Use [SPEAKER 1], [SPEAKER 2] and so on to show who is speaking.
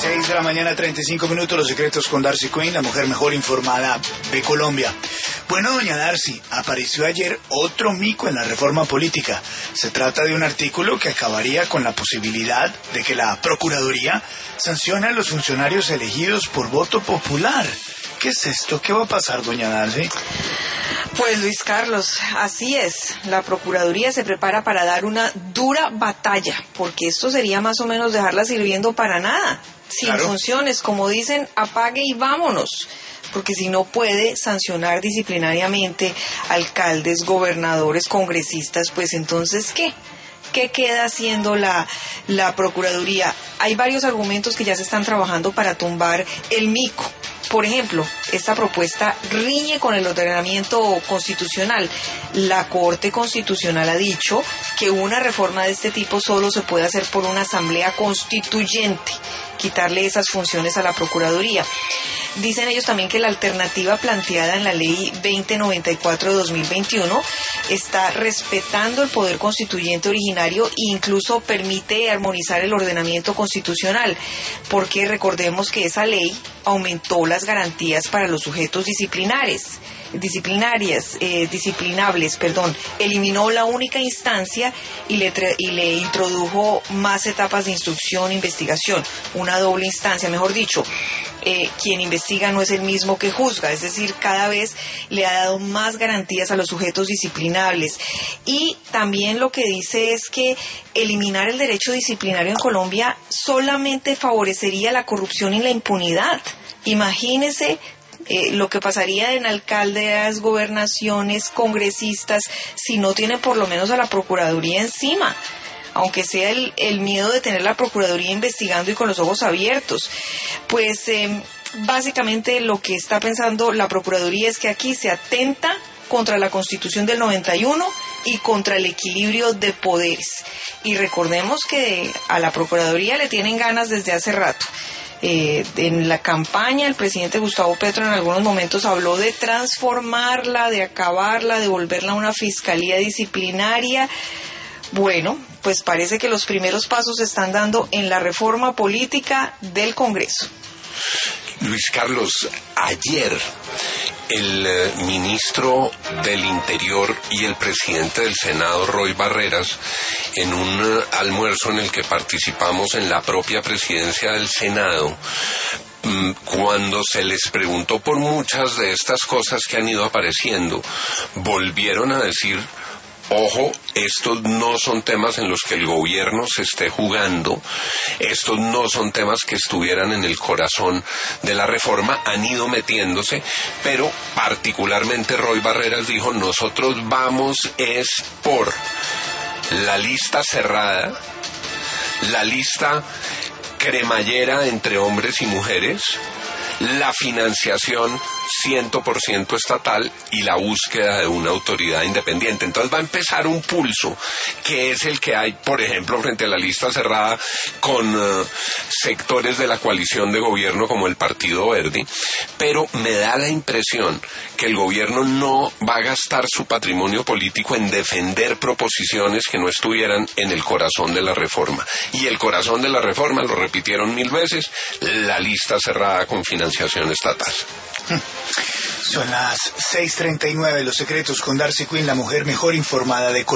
[SPEAKER 1] 6 de la mañana, 35 minutos, Los Secretos con Darcy Quinn, la mujer mejor informada de Colombia. Bueno, doña Darcy, apareció ayer otro mico en la reforma política. Se trata de un artículo que acabaría con la posibilidad de que la Procuraduría sancione a los funcionarios elegidos por voto popular. ¿Qué es esto? ¿Qué va a pasar, doña Darcy?
[SPEAKER 2] Pues Luis Carlos, así es. La Procuraduría se prepara para dar una dura batalla, porque esto sería más o menos dejarla sirviendo para nada, sin funciones, como dicen, apague y vámonos, porque si no puede sancionar disciplinariamente alcaldes, gobernadores, congresistas, pues entonces ¿qué? ¿Qué queda haciendo la Procuraduría? Hay varios argumentos que ya se están trabajando para tumbar el mico. Por ejemplo, esta propuesta riñe con el ordenamiento constitucional. La Corte Constitucional ha dicho que una reforma de este tipo solo se puede hacer por una asamblea constituyente, quitarle esas funciones a la Procuraduría. Dicen ellos también que la alternativa planteada en la Ley 2094 de 2021 está respetando el poder constituyente originario e incluso permite armonizar el ordenamiento constitucional, porque recordemos que esa ley aumentó las garantías para los sujetos disciplinables, eliminó la única instancia y le introdujo más etapas de instrucción e investigación, una doble instancia, mejor dicho. Quien investiga no es el mismo que juzga, es decir, cada vez le ha dado más garantías a los sujetos disciplinables. Y también lo que dice es que eliminar el derecho disciplinario en Colombia solamente favorecería la corrupción y la impunidad. Imagínese lo que pasaría en alcaldes, gobernaciones, congresistas, si no tienen por lo menos a la Procuraduría encima, aunque sea el miedo de tener la Procuraduría investigando y con los ojos abiertos. Pues básicamente lo que está pensando la Procuraduría es que aquí se atenta contra la Constitución del 91 y contra el equilibrio de poderes. Y recordemos que a la Procuraduría le tienen ganas desde hace rato. En la campaña el presidente Gustavo Petro en algunos momentos habló de transformarla, de acabarla, de volverla a una fiscalía disciplinaria. Bueno, pues parece que los primeros pasos se están dando en la reforma política del Congreso.
[SPEAKER 3] Luis Carlos, ayer el ministro del Interior y el presidente del Senado, Roy Barreras, en un almuerzo en el que participamos en la propia presidencia del Senado, cuando se les preguntó por muchas de estas cosas que han ido apareciendo, volvieron a decir: ojo, estos no son temas en los que el gobierno se esté jugando, estos no son temas que estuvieran en el corazón de la reforma, han ido metiéndose, pero particularmente Roy Barreras dijo: nosotros vamos es por la lista cerrada, la lista cremallera entre hombres y mujeres, la financiación 100% estatal y la búsqueda de una autoridad independiente. Entonces va a empezar un pulso que es el que hay, por ejemplo, frente a la lista cerrada con sectores de la coalición de gobierno como el Partido Verde, pero me da la impresión que el gobierno no va a gastar su patrimonio político en defender proposiciones que no estuvieran en el corazón de la reforma. Y el corazón de la reforma, lo repitieron 1000 veces, la lista cerrada con financiación estatal.
[SPEAKER 1] Son las 6:39, Los Secretos con Darcy Quinn, la mujer mejor informada de Colombia.